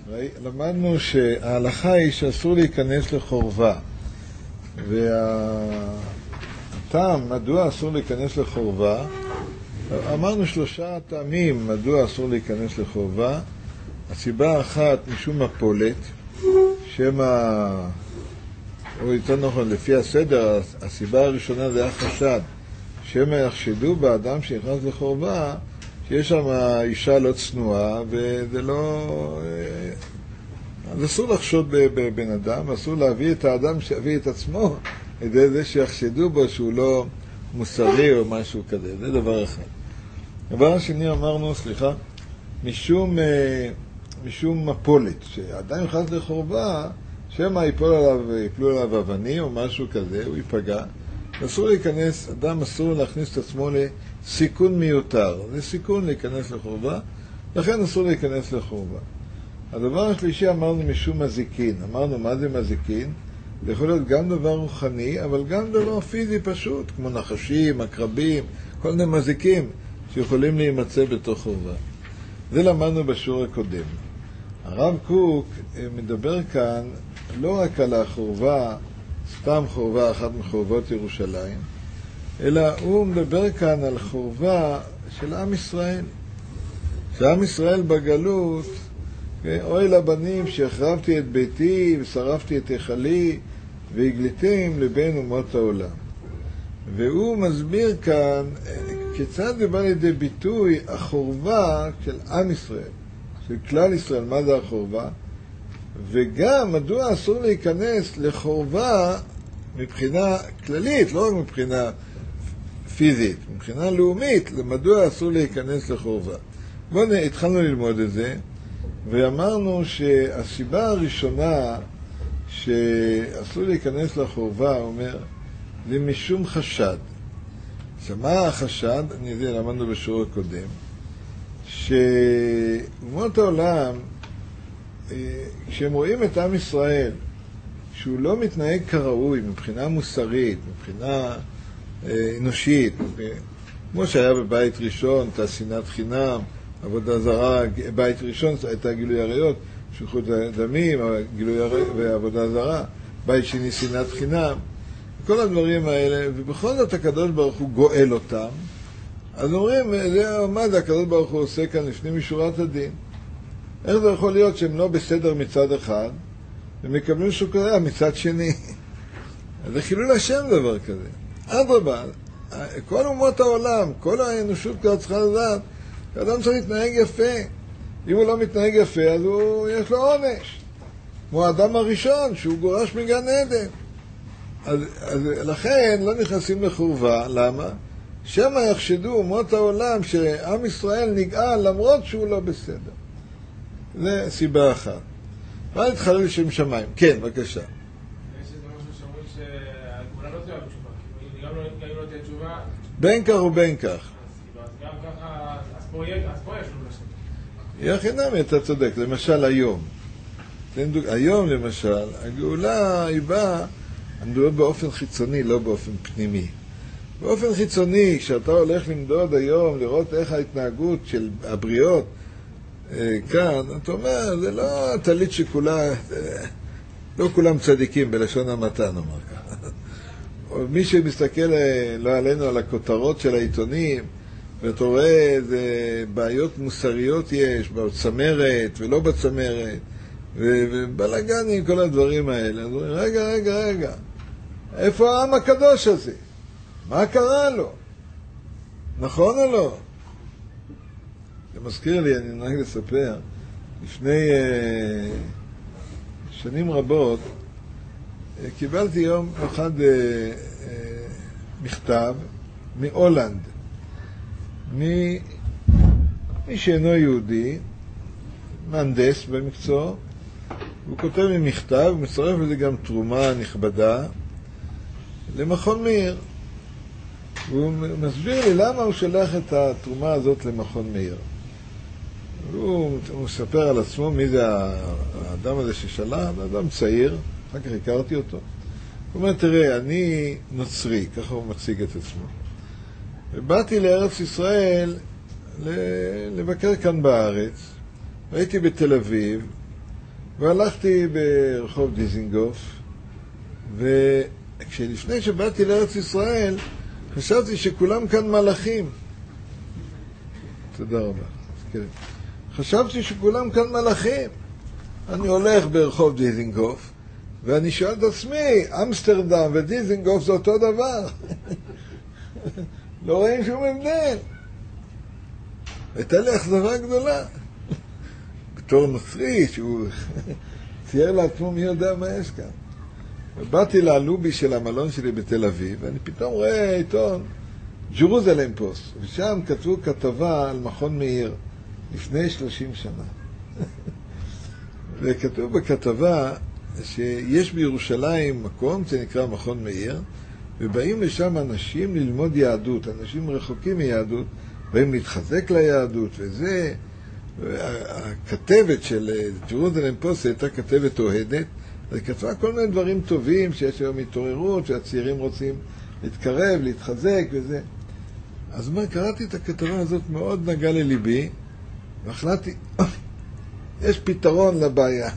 למדנו שההלכה היא שאסור להיכנס לחורבה, והטעם מדוע אסור להיכנס לחורבה, אמרנו 3 טעמים מדוע אסור להיכנס לחורבה. הסיבה האחת משום מפולת, או יותר נכון לפי הסדר, הסיבה הראשונה זה החשד שמא יחשדו באדם שנכנס לחורבה שיש שם אישה לא צנועה, וזה לא... אז אסור לחשוד בבן אדם, אסור להביא את האדם שיביא את עצמו לידי זה שיחשדו בו שהוא לא מוסרי או משהו כזה. זה דבר אחד. דבר השני אמרנו, משום מפולת, שאדם נכנס לחורבה שמא יפלו עליו אבנים או משהו כזה, הוא ייפגע. אסור להיכנס, אדם אסור להכניס את עצמו לסיכון מיותר. זה סיכון להיכנס לחורבה, לכן אסור להיכנס לחורבה. הדבר השלישי אמרנו משום מזיקין. אמרנו מה זה מזיקין? זה יכול להיות גם דבר רוחני, אבל גם דבר פיזי פשוט, כמו נחשים, עקרבים, כל מיני מזיקים שיכולים להימצא בתוך חורבה. זה למדנו בשיעור הקודם. הרב קוק מדבר כאן לא רק על החורבה, סתם חורבה, אחת מחורבות ירושלים, אלא הוא מדבר כאן על חורבה של עם ישראל. שעם ישראל בגלות, אוי לבנים שהחרבתי את ביתי ושרפתי את היכלי והגליתם לבין אומות העולם. והוא מסביר כאן כיצד זה בא לידי ביטוי החורבה של עם ישראל, של כלל ישראל. מה זה החורבה? וגם מדוע אסור להיכנס לחורבה מבחינה כללית, לא רק מבחינה פיזית, מבחינה לאומית, מדוע אסור להיכנס לחורבה. התחלנו ללמוד את זה, ואמרנו שהסיבה הראשונה שאסור להיכנס לחורבה, אומר, זה משום חשד. שמה החשד? אני יודע, למדנו בשיעור הקודם, שאומות העולם, כשהם רואים את עם ישראל, שהוא לא מתנהג כראוי מבחינה מוסרית, מבחינה אנושית, כמו שהיה בבית ראשון, הייתה שנאת חינם, עבודה זרה, בית ראשון הייתה גילוי עריות, שפיכות דמים, ועבודה זרה, בית שני שנאת חינם, כל הדברים האלה, ובכל זאת הקדוש ברוך הוא גואל אותם. אז אומרים, מה זה הקדוש ברוך הוא עושה כאן לפנים משורת הדין? איך זה יכול להיות שהם לא בסדר מצד אחד, ומקבלים שוקריה מצד שני? אז זה חילול השם דבר כזה. אדרבה, כל אומות העולם, כל האנושות כבר צריכה לדעת, האדם צריך להתנהג יפה. אם הוא לא מתנהג יפה, אז יש לו עונש. כמו האדם הראשון, שהוא גורש מגן עדן. אז לכן לא נכנסים לחורבה. למה? שמא יחשדו אומות העולם שעם ישראל נגאל למרות שהוא לא בסדר. זה סיבה אחת. מה נתחלל לשם שמיים? כן, בבקשה. יש איזה משהו שאומרים שהגאולה לא תהיה בתשובה. גם אם לא תהיה תשובה... בין כך ובין כך. אז גם ככה... אז פה יש לנו לשם. יחינם, אתה צודק. למשל היום. היום למשל, הגאולה היא באה, אני מדבר באופן חיצוני, לא באופן פנימי. באופן חיצוני, כשאתה הולך למדוד היום, לראות איך ההתנהגות של הבריות, כאן, אתה אומר, זה לא טלית שכולה, לא כולם צדיקים בלשון המעטה, נאמר ככה. מי שמסתכל, לא עלינו, על הכותרות של העיתונים, ואתה רואה איזה בעיות מוסריות יש, בצמרת ולא בצמרת, ובלגנים, כל הדברים האלה. אז אומרים, רגע, איפה העם הקדוש הזה? מה קרה לו? נכון או לא? זה מזכיר לי, אני נהג לספר, לפני שנים רבות, קיבלתי יום אחד מכתב מהולנד, מי שאינו יהודי, מהנדס במקצוע, הוא כותב לי מכתב, הוא מצטרף לזה גם תרומה נכבדה, למכון מאיר. הוא מסביר לי למה הוא שלח את התרומה הזאת למכון מאיר. הוא מספר על עצמו מי זה האדם הזה ששלח, אדם צעיר, אחר כך הכרתי אותו. הוא אומר, תראה, אני נוצרי, ככה הוא מציג את עצמו. ובאתי לארץ ישראל לבקר כאן בארץ, הייתי בתל אביב, והלכתי ברחוב דיזינגוף, וכשלפני שבאתי לארץ ישראל, חשבתי שכולם כאן מלאכים. תודה רבה. כן. חשבתי שכולם כאן מלאכים. אני הולך ברחוב דיזינגוף, ואני שואל את עצמי, אמסטרדם ודיזינגוף זה אותו דבר. לא רואים שום הבדל. הייתה לי אכזבה גדולה. בתור נוצרי, שהוא צייר לעצמו מי יודע מה יש כאן. ובאתי ללובי של המלון שלי בתל אביב, ואני פתאום רואה עיתון, ג'רוזלם פוסט, ושם כתבו כתבה על מכון מאיר, לפני 30 שנה. וכתוב בכתבה שיש בירושלים מקום שנקרא מכון מאיר, ובאים לשם אנשים ללמוד יהדות, אנשים רחוקים מיהדות, באים להתחזק ליהדות, וזה, הכתבת של ג'רוזלם פוסט הייתה כתבת אוהדת, אז כתבה כל מיני דברים טובים, שיש היום התעוררות, שהצעירים רוצים להתקרב, להתחזק וזה. אז מה, קראתי את הכתבה הזאת, מאוד נגע לליבי, והחלטתי, יש פתרון לבעיה.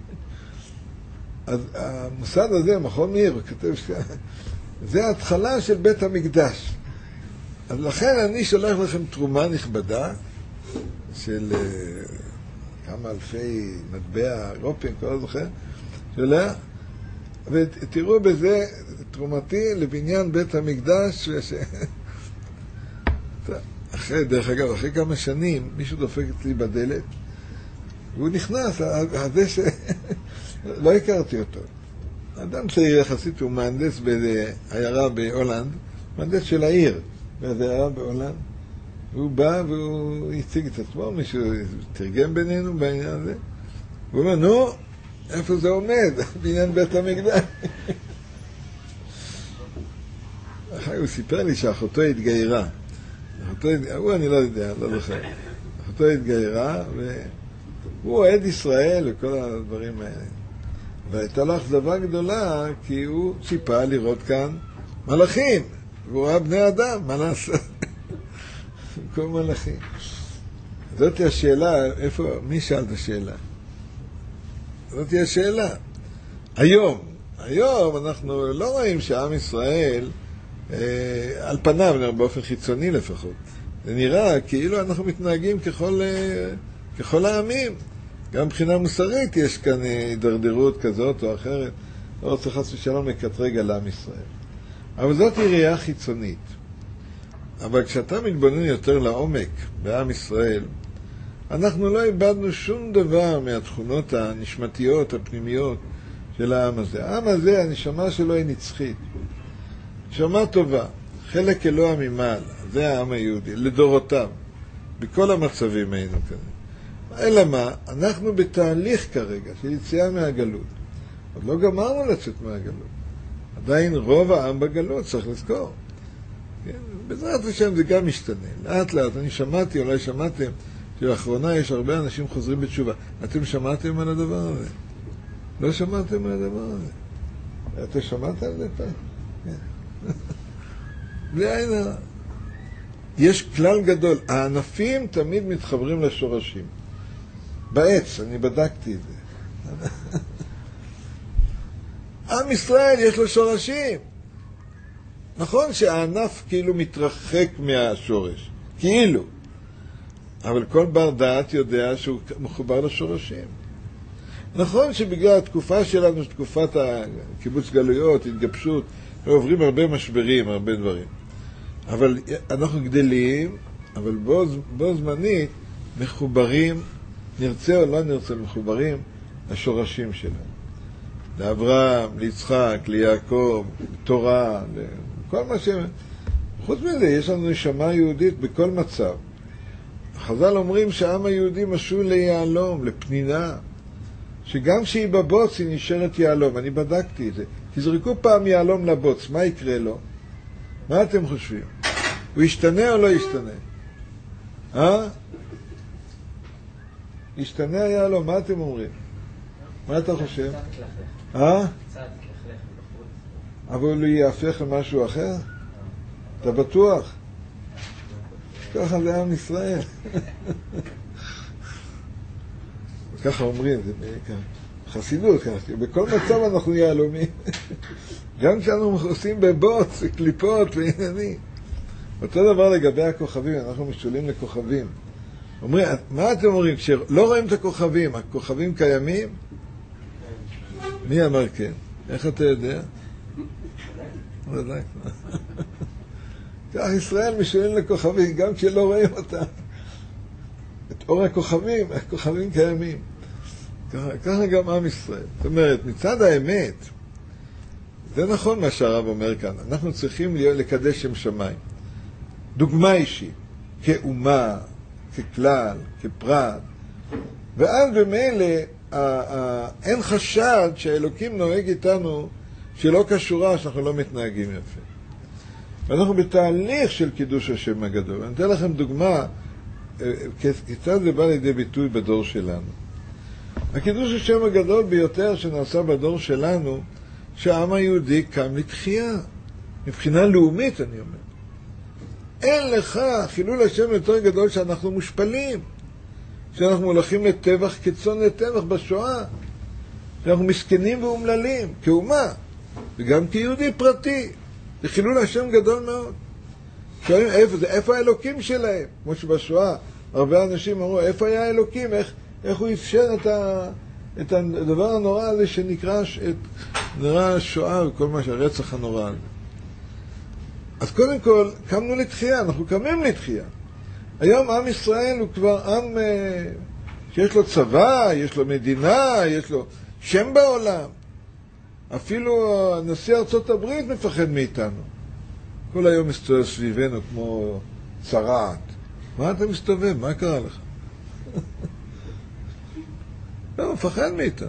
אז המוסד הזה, מכון מאיר, כתב זה ההתחלה של בית המקדש. אז לכן אני שולח לכם תרומה נכבדה של כמה אלפי מטבע אירופיים, כל זוכר, שולח, ותראו בזה תרומתי לבניין בית המקדש. דרך אגב, אחרי כמה שנים מישהו דופק אצלי בדלת, והוא נכנס, הזה לא הכרתי אותו. אדם צעיר יחסית, הוא מהנדס באיזה עיירה בהולנד, מהנדס של העיר, באיזה עיירה בהולנד. הוא בא והוא הציג את עצמו, מישהו תרגם בינינו בעניין הזה. הוא אומר, נו, איפה זה עומד? בעניין בית המקדש. אחרי הוא סיפר לי שאחותו התגיירה. הוא אני לא יודע, לא זוכר. אחותו התגיירה, והוא אוהד ישראל וכל הדברים האלה. והייתה לו אכזבה גדולה, כי הוא ציפה לראות כאן מלאכים. והוא ראה בני אדם, מה לעשות? כל מלאכים. זאת היא השאלה, איפה, מי שאל את השאלה? זאת היא השאלה. היום אנחנו לא רואים שעם ישראל, על פניו, באופן חיצוני לפחות, זה נראה כאילו אנחנו מתנהגים ככל העמים. גם מבחינה מוסרית יש כאן הידרדרות כזאת או אחרת, לא רוצה חס ושלום לקטרג על עם ישראל. אבל זאת היא ראייה חיצונית. אבל כשאתה מתבונן יותר לעומק בעם ישראל, אנחנו לא איבדנו שום דבר מהתכונות הנשמתיות, הפנימיות של העם הזה. העם הזה, הנשמה שלו היא נצחית. נשמה טובה, חלק אלוה ממעל, זה העם היהודי, לדורותיו, בכל המצבים היינו כזה. אלא מה? אנחנו בתהליך כרגע של יציאה מהגלות. עוד לא גמרנו לצאת מהגלות. עדיין רוב העם בגלות, צריך לזכור. בעזרת השם זה גם משתנה. לאט לאט, אני שמעתי, אולי שמעתם, שלאחרונה יש הרבה אנשים חוזרים בתשובה. אתם שמעתם על הדבר הזה? לא שמעתם על הדבר הזה? אתה שמעת על זה פעם? בלי עין הרע. יש כלל גדול. הענפים תמיד מתחברים לשורשים. בעץ, אני בדקתי את זה. עם ישראל יש לו שורשים. נכון שהענף כאילו מתרחק מהשורש. כאילו. אבל כל בר דעת יודע שהוא מחובר לשורשים. נכון שבגלל התקופה שלנו, תקופת הקיבוץ גלויות, התגבשות, עוברים הרבה משברים, הרבה דברים. אבל אנחנו גדלים, אבל בו זמנית מחוברים, נרצה או לא נרצה, מחוברים לשורשים שלנו. לאברהם, ליצחק, ליעקב, תורה, כל מה ש... חוץ מזה, יש לנו נשמה יהודית בכל מצב. חז"ל אומרים שהעם היהודי משול ליהלום, לפנינה, שגם שהיא בבוץ היא נשארת יהלום. אני בדקתי את זה. תזרקו פעם יהלום לבוץ, מה יקרה לו? מה אתם חושבים? הוא ישתנה או לא ישתנה? ישתנה היהלום, מה אתם אומרים? מה אתה חושב? אבל הוא יהפך למשהו אחר? אתה בטוח? ככה זה עם ישראל. ככה אומרים, זה בעיקר. חסידות, בכל מצב אנחנו יהלומים. גם כשאנחנו עושים בבוץ, קליפות ועניינים. אותו דבר לגבי הכוכבים, אנחנו משולים לכוכבים. אומרים, מה אתם אומרים? כשלא רואים את הכוכבים, הכוכבים קיימים? מי אמר כן? איך אתה יודע? כך ישראל משולים לכוכבים, גם כשלא רואים אותם. את אור הכוכבים, הכוכבים קיימים. ככה גם עם ישראל. זאת אומרת, מצד האמת, זה נכון מה שהרב אומר כאן, אנחנו צריכים לקדש שם שמיים. דוגמה אישית, כאומה, ככלל, כפרט, ואז במילא אין חשד שהאלוקים נוהג איתנו שלא קשורה, שאנחנו לא מתנהגים יפה. ואנחנו בתהליך של קידוש השם הגדול. אני אתן לכם דוגמה, כיצד זה בא לידי ביטוי בדור שלנו. הקידוש השם הגדול ביותר שנעשה בדור שלנו, שהעם היהודי קם לתחייה. מבחינה לאומית, אני אומר. אין לך חילול השם יותר גדול שאנחנו מושפלים. שאנחנו הולכים לטבח, כצאן לטבח בשואה. שאנחנו מסכנים ואומללים, כאומה. וגם כיהודי פרטי. זה חילול השם גדול מאוד. שואלים, איפה האלוקים שלהם? כמו שבשואה, הרבה אנשים אמרו, איפה היה האלוקים? איך הוא אפשר את הדבר הנורא הזה שנקרא השואה וכל מה שהרצח הנורא הזה. אז קודם כל, קמנו לתחייה, אנחנו קמים לתחייה. היום עם ישראל הוא כבר עם שיש לו צבא, יש לו מדינה, יש לו שם בעולם. אפילו נשיא ארצות הברית מפחד מאיתנו. כל היום מסתובב סביבנו כמו צרעת. מה אתה מסתובב? מה קרה לך? לא, מפחד מאיתנו.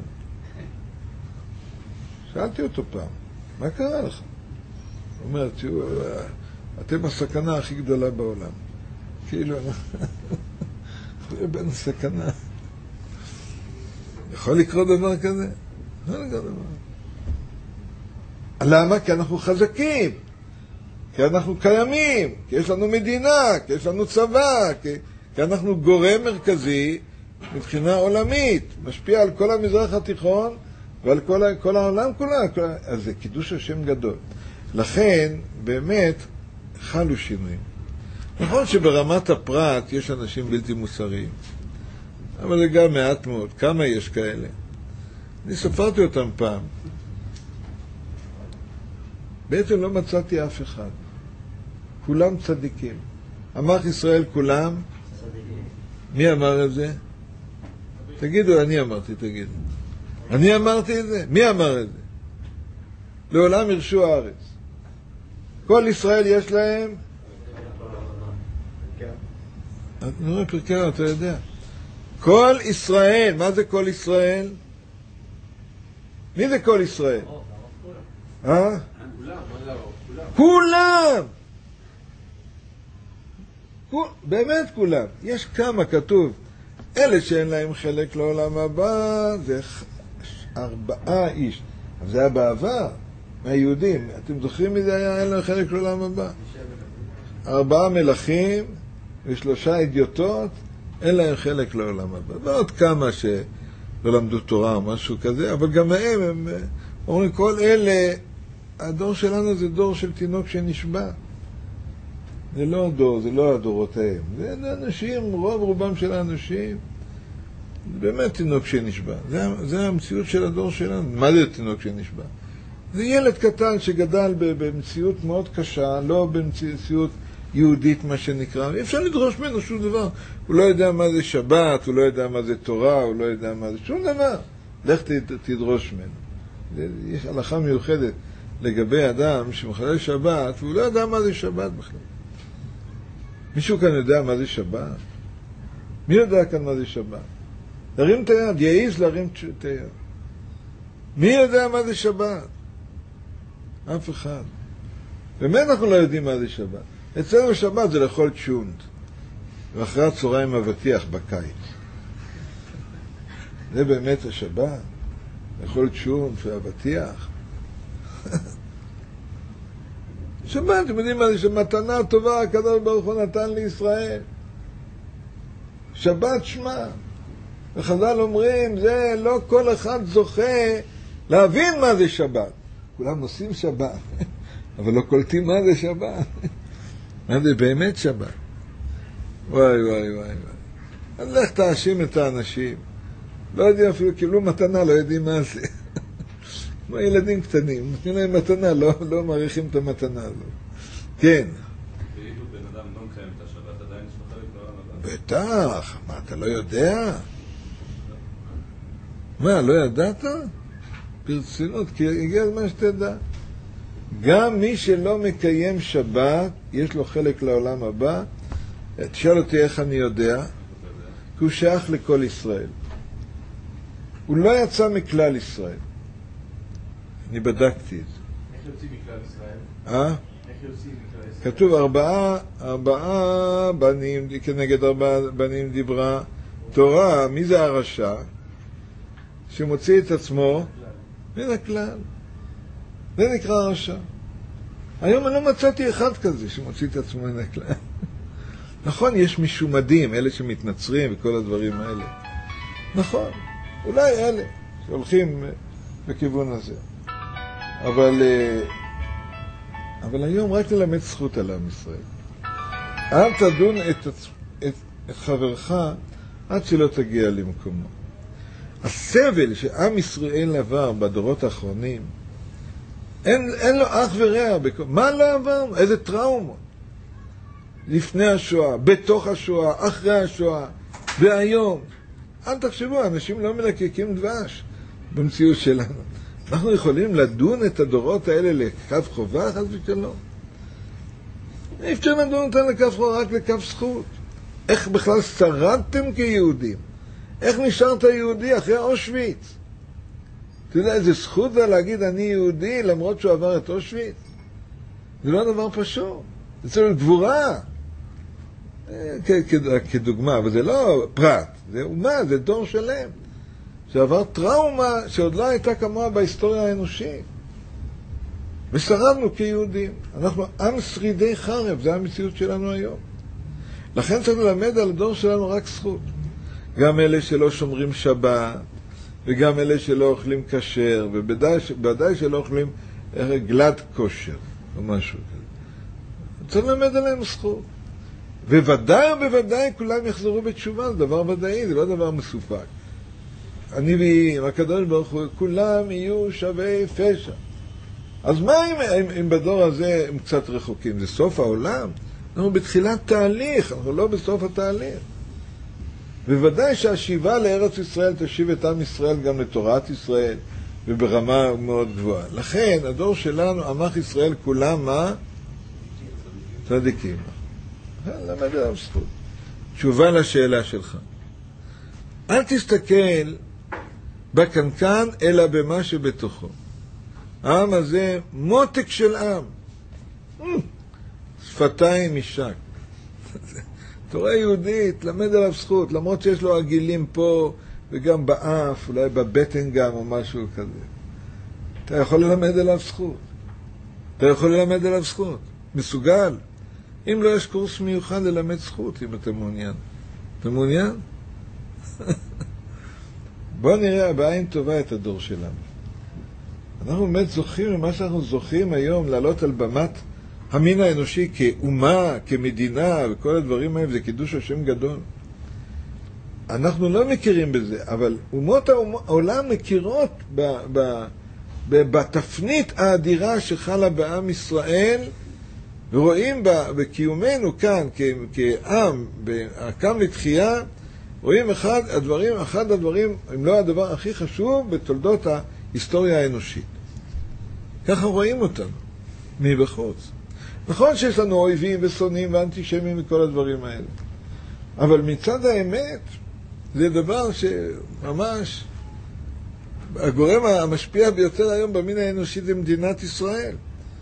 שאלתי אותו פעם, מה קרה לך? הוא אומר, תראו, אתם הסכנה הכי גדולה בעולם. כאילו, אנחנו בין הסכנה. יכול לקרות דבר כזה? לא לקרות דבר. למה? כי אנחנו חזקים, כי אנחנו קיימים, כי יש לנו מדינה, כי יש לנו צבא, כי אנחנו גורם מרכזי מבחינה עולמית, משפיע על כל המזרח התיכון ועל כל העולם כולה. אז זה קידוש השם גדול. לכן, באמת, חלו שינויים. נכון שברמת הפרט יש אנשים בלתי מוסריים, אבל זה גם מעט מאוד. כמה יש כאלה? אני ספרתי אותם פעם. בעצם לא מצאתי אף אחד. כולם צדיקים. עמך ישראל כולם? צדיקים. מי אמר את זה? תגידו, אני אמרתי, תגידו. אני אמרתי את זה? מי אמר את זה? לעולם ירשו הארץ. כל ישראל יש להם? אני רואה פרקה, אתה יודע. כל ישראל, מה זה כל ישראל? מי זה כל ישראל? כולם! באמת כולם. יש כמה כתוב. אלה שאין להם חלק לעולם הבא, זה 4 איש. אבל זה היה בעבר, מהיהודים. אתם זוכרים מי זה היה? אין להם חלק לעולם הבא. 4 מלכים ו3 אידיוטות, אין להם חלק לעולם הבא. ועוד כמה שלא למדו תורה או משהו כזה, אבל גם הם אומרים, כל אלה, הדור שלנו זה דור של תינוק שנשבע. זה לא הדור, זה לא הדורותיהם. זה אנשים, רובם של האנשים, באמת תינוק שנשבע. זה המציאות של הדור שלנו. מה זה תינוק שנשבע? זה ילד קטן שגדל במציאות מאוד קשה, לא במציאות יהודית מה שנקרא. אי אפשר לדרוש ממנו שום דבר. הוא לא יודע מה זה שבת, הוא לא יודע מה זה תורה, הוא לא יודע מה זה שום דבר. לך תדרוש ממנו. יש הלכה מיוחדת לגבי אדם שמחלל שבת, והוא לא יודע מה זה שבת בכלל. מישהו כאן יודע מה זה שבת? מי יודע כאן מה זה שבת? להרים את היד, יעיז להרים את היד. מי יודע מה זה שבת? אף אחד. באמת אנחנו לא יודעים מה זה שבת. אצלנו שבת זה לאכול צ'ונט, ואחרי הצהריים אבטיח בקיץ. זה באמת השבת? לאכול צ'ונט ואבטיח? שבת, אתם יודעים מה זה? שמתנה טובה הקדוש ברוך הוא נתן לישראל. שבת שמה. וחז"ל אומרים, זה לא כל אחד זוכה להבין מה זה שבת. כולם עושים שבת, אבל לא קולטים מה זה שבת. מה זה באמת שבת? וואי וואי וואי וואי. אז לך תאשים את האנשים. לא יודעים אפילו, קיבלו מתנה, לא יודעים מה זה. כמו ילדים קטנים, נותנים להם מתנה, לא מעריכים את המתנה הזו. כן. ואילו בן אדם לא מקיים את השבת, עדיין יש לו חלק לעולם הבא. בטח, מה, אתה לא יודע? מה, לא ידעת? ברצינות, כי הגיע הזמן שתדע. גם מי שלא מקיים שבת, יש לו חלק לעולם הבא. תשאל אותי איך אני יודע, כי הוא שייך לכל ישראל. הוא לא יצא מכלל ישראל. אני בדקתי את זה. איך יוצאים מכלל ישראל? איך יוצאים מכלל ישראל? כתוב ארבעה בנים, כנגד 4 בנים דיברה תורה. מי זה הרשע? שמוציא את עצמו מן הכלל. זה נקרא הרשע. היום אני לא מצאתי אחד כזה שמוציא את עצמו מן הכלל. נכון, יש משומדים, אלה שמתנצרים וכל הדברים האלה. נכון, אולי אלה שהולכים בכיוון הזה. אבל היום רק ללמד זכות על עם ישראל. אל תדון את חברך עד שלא תגיע למקומו. הסבל שעם ישראל עבר בדורות האחרונים, אין לו אח ורע. מה לא עברנו? איזה טראומות. לפני השואה, בתוך השואה, אחרי השואה, והיום. אל תחשבו, אנשים לא מלקקים דבש במציאות שלנו. אנחנו יכולים לדון את הדורות האלה לקו חובה, חס ושלום. אי אפשר לדון אותם לקו חובה, רק לקו זכות. איך בכלל שרדתם כיהודים? איך נשארת יהודי אחרי אושוויץ? אתה יודע, איזה זכות זה להגיד אני יהודי למרות שהוא עבר את אושוויץ? זה לא דבר פשוט. זה צריך גבורה. כדוגמה, אבל זה לא פרט. זה אומה, זה דור שלם. שעבר טראומה שעוד לא הייתה כמוה בהיסטוריה האנושית. ושרדנו כיהודים. אנחנו עם שרידי חרב, זה המציאות שלנו היום. לכן צריך ללמד על הדור שלנו רק זכות. גם אלה שלא שומרים שבת, וגם אלה שלא אוכלים כשר, ובוודאי שלא אוכלים גלת כושר, או משהו כזה. צריך ללמד עליהם זכות. ובוודאי כולם יחזרו בתשובה, זה דבר ודאי, זה לא דבר מסופק. אני ועם הקדוש ברוך הוא, כולם יהיו שווה פשע. אז מה אם בדור הזה הם קצת רחוקים? זה סוף העולם? אנחנו בתחילת תהליך, אנחנו לא בסוף התהליך. בוודאי שהשיבה לארץ ישראל תשיב את עם ישראל גם לתורת ישראל, וברמה מאוד גבוהה. לכן, הדור שלנו, עמך ישראל כולם, מה? צדיקים. למה זה זכות? תשובה לשאלה שלך. אל תסתכל בקנקן, אלא במה שבתוכו. העם הזה מותק של עם. שפתיים משק. תורה יהודית, למד עליו זכות, למרות שיש לו עגילים פה וגם באף, אולי בבטן גם או משהו כזה. אתה יכול ללמד עליו זכות. אתה יכול ללמד עליו זכות. מסוגל. אם לא, יש קורס מיוחד ללמד זכות, אם אתה מעוניין. אתה מעוניין? בוא נראה בעין טובה את הדור שלנו. אנחנו באמת זוכים למה שאנחנו זוכים היום לעלות על במת המין האנושי כאומה, כמדינה וכל הדברים האלה, זה קידוש השם גדול. אנחנו לא מכירים בזה, אבל אומות העולם מכירות בתפנית האדירה שחלה בעם ישראל, ורואים בקיומנו כאן כעם, הקם לתחייה, רואים אחד הדברים, אם לא הדבר הכי חשוב, בתולדות ההיסטוריה האנושית. ככה רואים אותנו, מבחוץ. נכון שיש לנו אויבים ושונאים ואנטישמים וכל הדברים האלה. אבל מצד האמת, זה דבר שממש, הגורם המשפיע ביותר היום במין האנושי זה מדינת ישראל.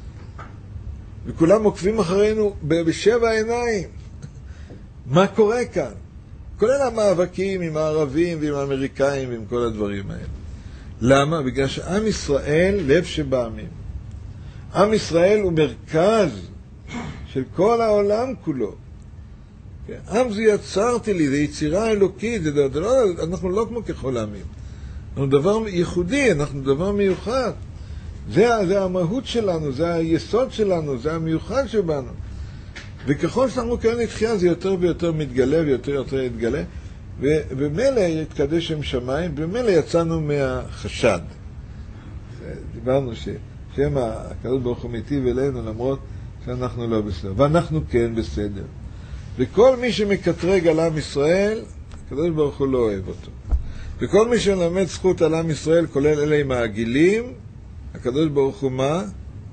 וכולם עוקבים אחרינו בשבע עיניים. מה קורה כאן? כולל המאבקים עם הערבים ועם האמריקאים ועם כל הדברים האלה. למה? בגלל שעם ישראל, לב שבעמים. עם ישראל הוא מרכז של כל העולם כולו. עם זה יצרתי לי, זה יצירה אלוקית, אנחנו לא כמו ככל העמים. אנחנו דבר ייחודי, אנחנו דבר מיוחד. זה המהות שלנו, זה היסוד שלנו, זה המיוחד שבנו. וככל שאנחנו כאן לתחייה זה יותר ויותר מתגלה ויותר ויותר יתגלה, ובמילא יתקדש שם שמיים, ובמילא יצאנו מהחשד. דיברנו שם הקדוש ברוך הוא מיטיב אלינו למרות שאנחנו לא בסדר, ואנחנו כן בסדר. וכל מי שמקטרג על עם ישראל, הקדוש ברוך הוא לא אוהב אותו. וכל מי שלמד זכות על עם ישראל, כולל אלה עם העגילים, הקדוש ברוך הוא מה?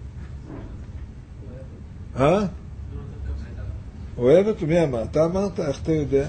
אוהב אותו? מי אמר? אתה אמרת? איך אתה יודע?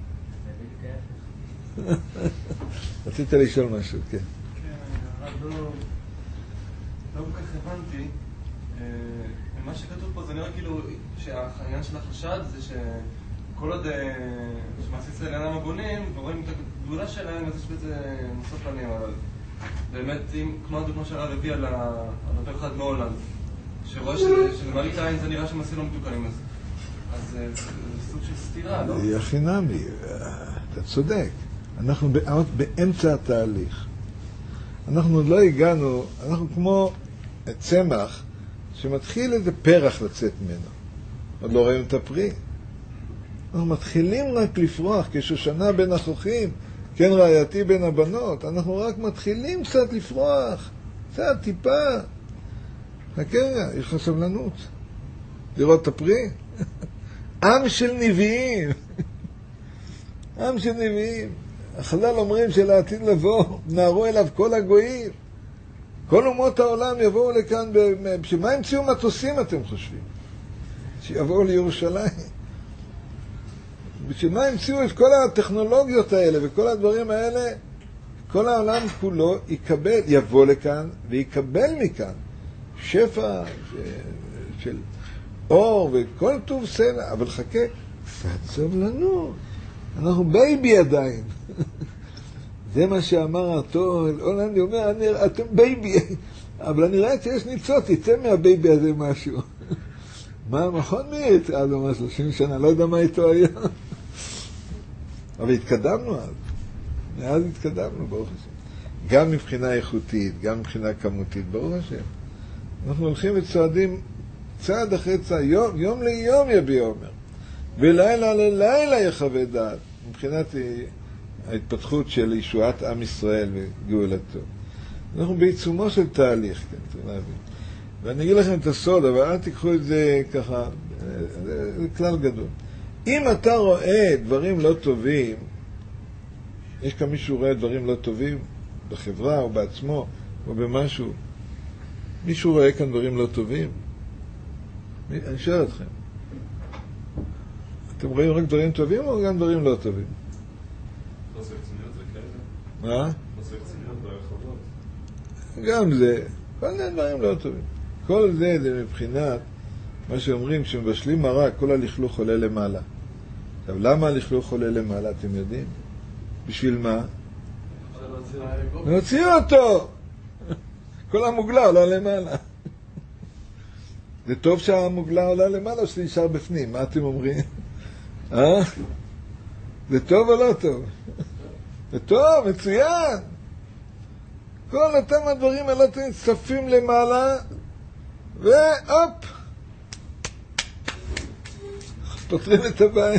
רצית לשאול משהו, כן. כן, לא כל כך הבנתי. מה שכתוב פה זה נראה כאילו שהעניין של החשד זה שכל עוד שמעשי ישראל אינם הגונים ורואים את הגדולה שלהם, אז יש בזה נוסף פנים, אבל באמת, כמו הדוגמה שהרב הביא על אותו אחד מהולנד, שרואה שלמראית העין זה נראה שמעשי לא מתוקנים, אז זה סוג של סתירה, לא? הכי נמי, אתה צודק. אנחנו באמצע התהליך. אנחנו לא הגענו, אנחנו כמו צמח שמתחיל איזה פרח לצאת ממנו. עוד לא ראינו את הפרי. אנחנו מתחילים רק לפרוח כשושנה בין החוכים, כן רעייתי בין הבנות. אנחנו רק מתחילים קצת לפרוח, קצת טיפה. חכה, יש לך סבלנות. לראות את הפרי? עם של נביאים. עם של נביאים. החז"ל אומרים שלעתיד לבוא, נערו אליו כל הגויים. כל אומות העולם יבואו לכאן, שמה המציאו מטוסים אתם חושבים? שיבואו לירושלים. שמה המציאו את כל הטכנולוגיות האלה וכל הדברים האלה, כל העולם כולו יקבל, יבוא לכאן ויקבל מכאן שפע של אור וכל טוב סלע, אבל חכה, קצת סבלנות. אנחנו בייבי עדיין. זה מה שאמר אותו, הולנדי אומר, אתם בייבי, אבל אני רואה שיש ניצות, יצא מהבייבי הזה משהו. מה, נכון מי יצא לו מה 30 שנה, לא יודע מה איתו היה. אבל התקדמנו אז. מאז התקדמנו, ברוך השם. גם מבחינה איכותית, גם מבחינה כמותית, ברוך השם. אנחנו הולכים וצועדים צעד אחרי צעד, יום ליום יביע אומר. ולילה ללילה יחווה דעת. מבחינת ההתפתחות של ישועת עם ישראל וגאולתו. אנחנו בעיצומו של תהליך, כן, צריך להבין. ואני אגיד לכם את הסוד, אבל אל תיקחו את זה ככה, זה כלל גדול. אם אתה רואה דברים לא טובים, יש כאן מישהו רואה דברים לא טובים בחברה או בעצמו או במשהו, מישהו רואה כאן דברים לא טובים? אני שואל אתכם. אתם רואים רק דברים טובים או גם דברים לא טובים? חוסר צניעות זה כאלה? מה? חוסר צניעות ברחובות. גם זה, כל מיני דברים לא טובים. כל זה מבחינת מה שאומרים, כשמבשלים מרק, כל הלכלוך עולה למעלה. עכשיו, למה הלכלוך עולה למעלה, אתם יודעים? בשביל מה? להוציא אותו! כל המוגלה עולה למעלה. זה טוב שהמוגלה עולה למעלה או שנשאר בפנים? מה אתם אומרים? זה טוב או לא טוב? זה טוב, מצוין. כל אותם הדברים הלא טובים צפים למעלה והופ, פותרים את הבעיה.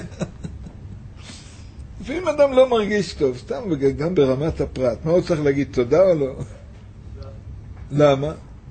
לפעמים אדם לא מרגיש טוב, סתם גם ברמת הפרט. מה הוא צריך להגיד, תודה או לא? למה?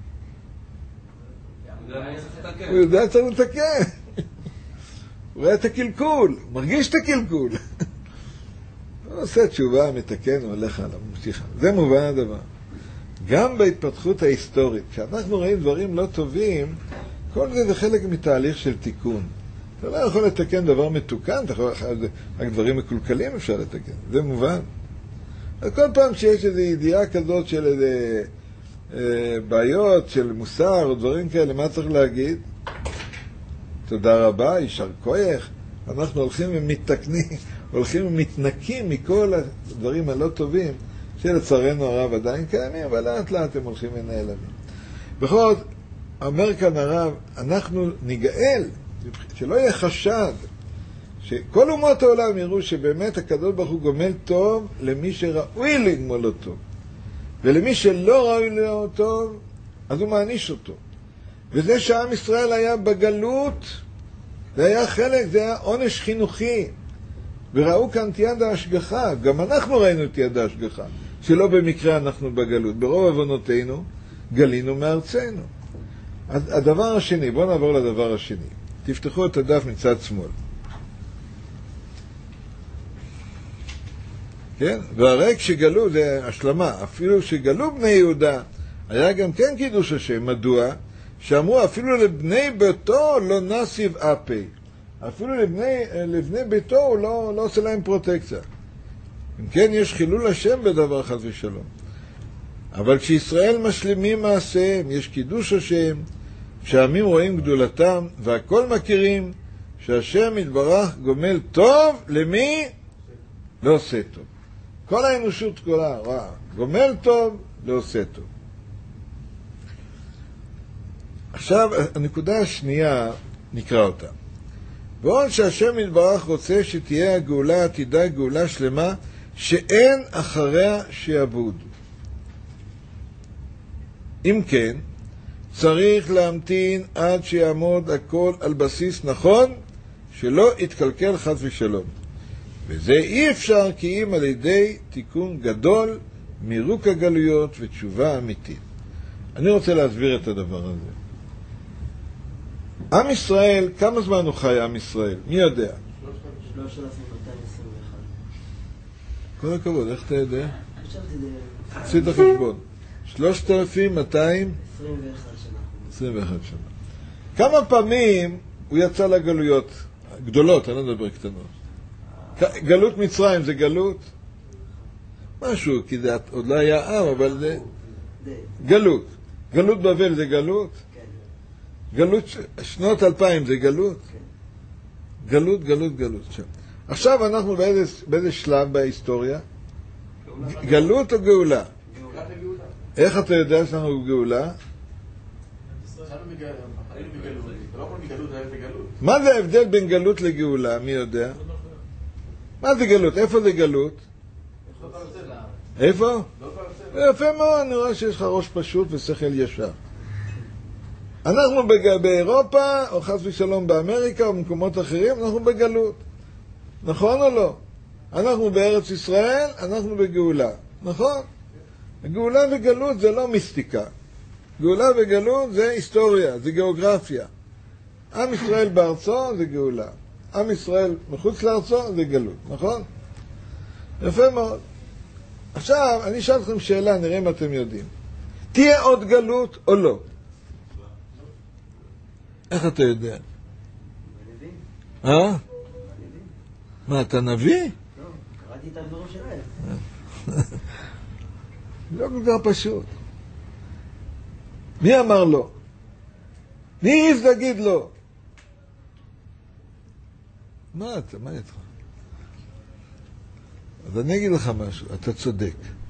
הוא יודע צריך לתקן. הוא רואה את הקלקול, הוא מרגיש את הקלקול. הוא עושה תשובה, מתקן, הוא הולך עליו, ממשיך. זה מובן הדבר. גם בהתפתחות ההיסטורית, כשאנחנו רואים דברים לא טובים, כל זה חלק מתהליך של תיקון. אתה לא יכול לתקן דבר מתוקן, רק דברים מקולקלים אפשר לתקן, זה מובן. אז כל פעם שיש איזו ידיעה כזאת של איזה בעיות, של מוסר או דברים כאלה, מה צריך להגיד? תודה רבה, יישר כוח. אנחנו הולכים ומתקנים, הולכים ומתנקים מכל הדברים הלא טובים, שלצערנו הרב עדיין קיימים, אבל לאט לאט הם הולכים ונעלמים. בכל זאת, אומר כאן הרב, אנחנו ניגאל, שלא יהיה חשד, שכל אומות העולם יראו שבאמת הקדוש ברוך הוא גומל טוב למי שראוי לגמול לו טוב. ולמי שלא ראוי לו טוב, אז הוא מעניש אותו. וזה שעם ישראל היה בגלות, זה היה חלק, זה היה עונש חינוכי. וראו כאן את יד ההשגחה, גם אנחנו ראינו את יד ההשגחה, שלא במקרה אנחנו בגלות. ברוב עוונותינו גלינו מארצנו. אז הדבר השני, בואו נעבור לדבר השני. תפתחו את הדף מצד שמאל. כן? והרי כשגלו, זה השלמה, אפילו שגלו בני יהודה, היה גם כן קידוש השם. מדוע? שאמרו אפילו לבני ביתו לא נסיב אפי. אפילו לבני ביתו הוא לא עושה להם פרוטקציה. אם כן, יש חילול השם בדבר חס ושלום. אבל כשישראל משלימים מעשיהם, יש קידוש השם, שהעמים רואים גדולתם, והכל מכירים שהשם יתברך גומל טוב למי? לא עושה טוב. כל האנושות כולה, גומל טוב, לא עושה טוב. עכשיו, הנקודה השנייה, נקרא אותה. ועוד שהשם יתברך רוצה שתהיה הגאולה עתידה, גאולה שלמה, שאין אחריה שיעבוד. אם כן, צריך להמתין עד שיעמוד הכל על בסיס נכון, שלא יתקלקל חס ושלום. וזה אי אפשר כי אם על ידי תיקון גדול, מירוק הגלויות ותשובה אמיתית. אני רוצה להסביר את הדבר הזה. עם ישראל, כמה זמן הוא חי עם ישראל? מי יודע? 3,221. כל הכבוד, איך אתה יודע? חשבתי זה... עשית חשבון. 3,221 שנה. שנה. כמה פעמים הוא יצא לגלויות? גדולות, אני לא מדבר קטנות. גלות מצרים זה גלות? משהו, כי זה עוד לא היה עם, אבל זה... גלות. גלות בבל זה גלות? גלות שנות 2000 זה גלות? גלות. עכשיו אנחנו באיזה שלב בהיסטוריה? גלות או גאולה? איך אתה יודע שאנחנו בגאולה? מה זה ההבדל בין גלות לגאולה? מי יודע? מה זה גלות? איפה זה גלות? איפה? יפה מאוד, אני רואה שיש לך ראש פשוט ושכל ישר. אנחנו באירופה, או חס ושלום באמריקה, או במקומות אחרים, אנחנו בגלות. נכון או לא? אנחנו בארץ ישראל, אנחנו בגאולה. נכון? גאולה וגלות זה לא מיסטיקה. גאולה וגלות זה היסטוריה, זה גיאוגרפיה. עם ישראל בארצו זה גאולה. עם ישראל מחוץ לארצו זה גלות, נכון? יפה מאוד. עכשיו, אני אשאל אתכם שאלה, נראה אם אתם יודעים. תהיה עוד גלות או לא? איך אתה יודע? נביא. מה, אתה נביא? לא, קראתי את הדברים שלהם. לא כל כך פשוט. מי אמר לו? מי העז להגיד לו? מה איתך? אז אני אגיד לך משהו, אתה צודק.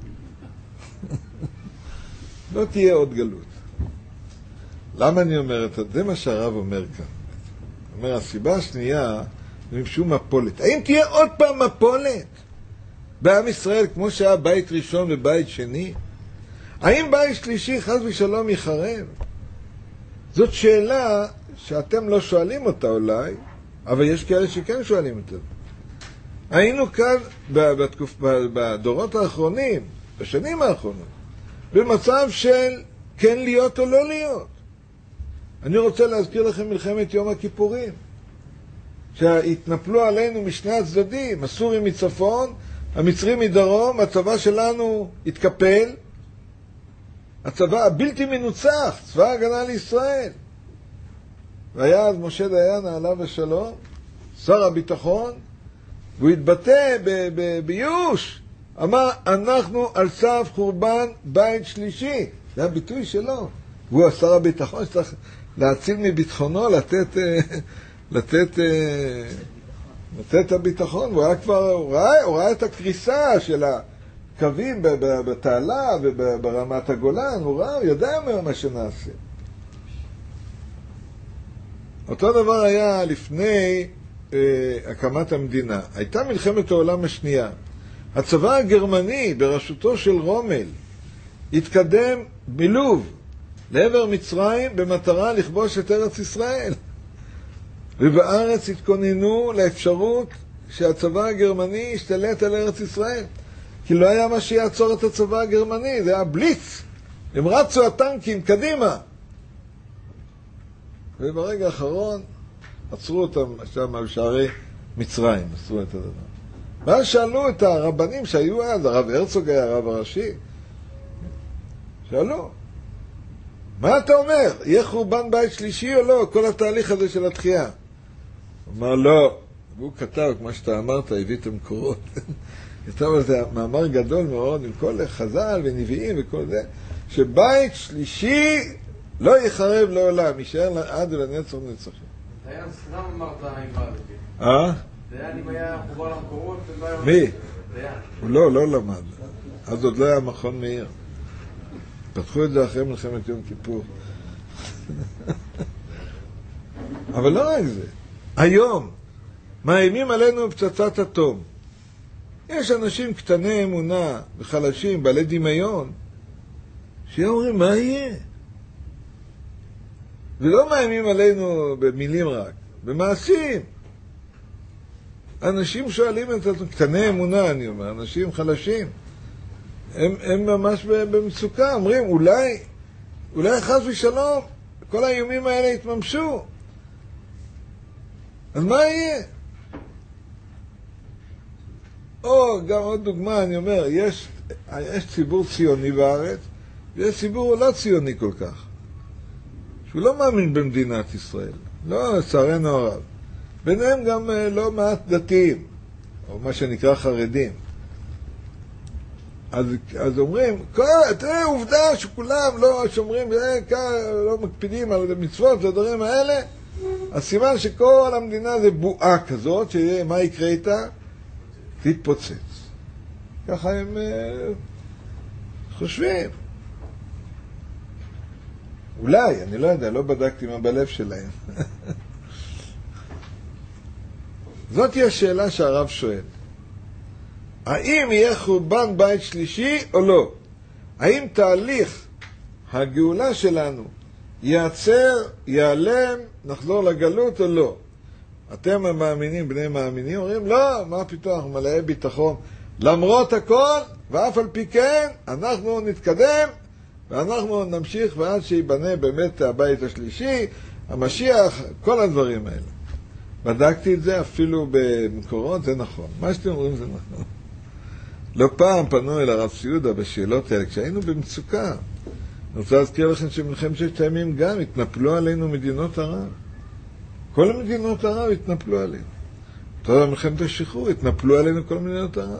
לא תהיה עוד גלות. למה אני אומר את זה? זה מה שהרב אומר כאן. הוא אומר, הסיבה השנייה, זה משום מפולת. האם תהיה עוד פעם מפולת בעם ישראל, כמו שהיה בית ראשון ובית שני? האם בית שלישי חס ושלום יחרב? זאת שאלה שאתם לא שואלים אותה אולי, אבל יש כאלה שכן שואלים אותה. היינו כאן בדורות האחרונים, בשנים האחרונות, במצב של כן להיות או לא להיות. אני רוצה להזכיר לכם מלחמת יום הכיפורים, שהתנפלו עלינו משני הצדדים, הסורים מצפון, המצרים מדרום, הצבא שלנו התקפל, הצבא הבלתי מנוצח, צבא ההגנה לישראל. והיה אז משה דיין עליו השלום, שר הביטחון, והוא התבטא ביוש, אמר, אנחנו על סף חורבן בית שלישי. זה הביטוי שלו. והוא שר הביטחון שצריך להציל מביטחונו, לתת את הביטחון. והוא היה כבר, הוא ראה את הקריסה של הקווים בתעלה וברמת הגולן, הוא יודע מה שנעשה. אותו דבר היה לפני הקמת המדינה, הייתה מלחמת העולם השנייה. הצבא הגרמני בראשותו של רומל התקדם מלוב לעבר מצרים במטרה לכבוש את ארץ ישראל. ובארץ התכוננו לאפשרות שהצבא הגרמני ישתלט על ארץ ישראל. כי לא היה מה שיעצור את הצבא הגרמני, זה היה בליץ. הם רצו הטנקים קדימה. וברגע האחרון עצרו אותם שם על שערי מצרים, עצרו את הדבר. ואז שאלו את הרבנים שהיו אז, הרב הרצוג היה הרב הראשי, שאלו, מה אתה אומר? יהיה חורבן בית שלישי או לא? כל התהליך הזה של התחייה. הוא אמר לא, והוא כתב, כמו שאתה אמרת, הביא את המקורות. כתב על זה מאמר גדול מאוד, עם כל חז"ל ונביאים וכל זה, שבית שלישי לא יחרב לעולם, יישאר עד לנצח נצחים. דיין סתם אמרת האמרה הזאת. דיין אם היה חובר למקורות, מי? דיין. הוא לא למד. אז עוד לא היה מכון מאיר. פתחו את זה אחרי מלחמת יום כיפור. אבל לא רק זה. היום מאיימים עלינו פצצת אטום. יש אנשים קטני אמונה וחלשים, בעלי דמיון, שאומרים מה יהיה? ולא מאיימים עלינו במילים רק, במעשים. אנשים שואלים את עצמם, קטני אמונה אני אומר, אנשים חלשים, הם ממש במצוקה, אומרים אולי חס ושלום כל האיומים האלה יתממשו. אז מה יהיה? או גם עוד דוגמה, אני אומר, יש ציבור ציוני בארץ, ויש ציבור לא ציוני כל כך, שהוא לא מאמין במדינת ישראל, לא, לצערנו הרב. ביניהם גם לא מעט דתיים, או מה שנקרא חרדים. אז אומרים, תראה עובדה שכולם לא שומרים, לא מקפידים על המצוות והדברים האלה, אז סימן שכל המדינה זה בועה כזאת, שמה יקרה איתה? תתפוצץ. ככה הם חושבים. אולי, אני לא יודע, לא בדקתי מה בלב שלהם. זאת היא השאלה שהרב שואל. האם יהיה חורבן בית שלישי או לא? האם תהליך הגאולה שלנו ייעצר, ייעלם, נחזור לגלות או לא? אתם המאמינים, בני מאמינים, אומרים לא, מה פתאום, אנחנו מלאי ביטחון. למרות הכל, ואף על פי כן, אנחנו נתקדם, ואנחנו נמשיך ועד שיבנה באמת הבית השלישי, המשיח, כל הדברים האלה. בדקתי את זה אפילו במקורות, זה נכון. מה שאתם אומרים זה נכון. לא פעם פנו אל הרב סיודה בשאלות האלה, כשהיינו במצוקה. אני רוצה להזכיר לכם שמלחמת ששת הימים גם התנפלו עלינו מדינות ערב. כל המדינות ערב התנפלו עלינו. תודה מלחמת השחרור, התנפלו עלינו כל מדינות ערב.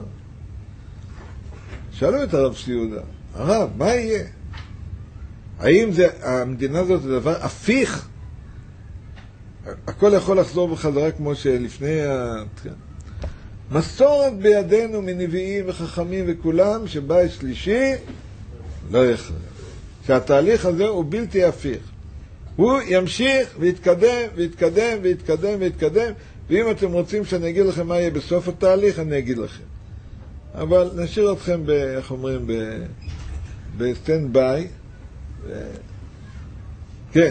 שאלו את הרב סיודה, הרב, מה יהיה? האם המדינה הזאת זה דבר הפיך? הכל יכול לחזור בחזרה כמו שלפני מסורת בידינו מנביאים וחכמים וכולם, שבית שלישי לא יחרב. שהתהליך הזה הוא בלתי הפיך. הוא ימשיך ויתקדם ויתקדם ויתקדם ויתקדם, ואם אתם רוצים שאני אגיד לכם מה יהיה בסוף התהליך, אני אגיד לכם. אבל נשאיר אתכם איך אומרים, בסטנד ביי. כן.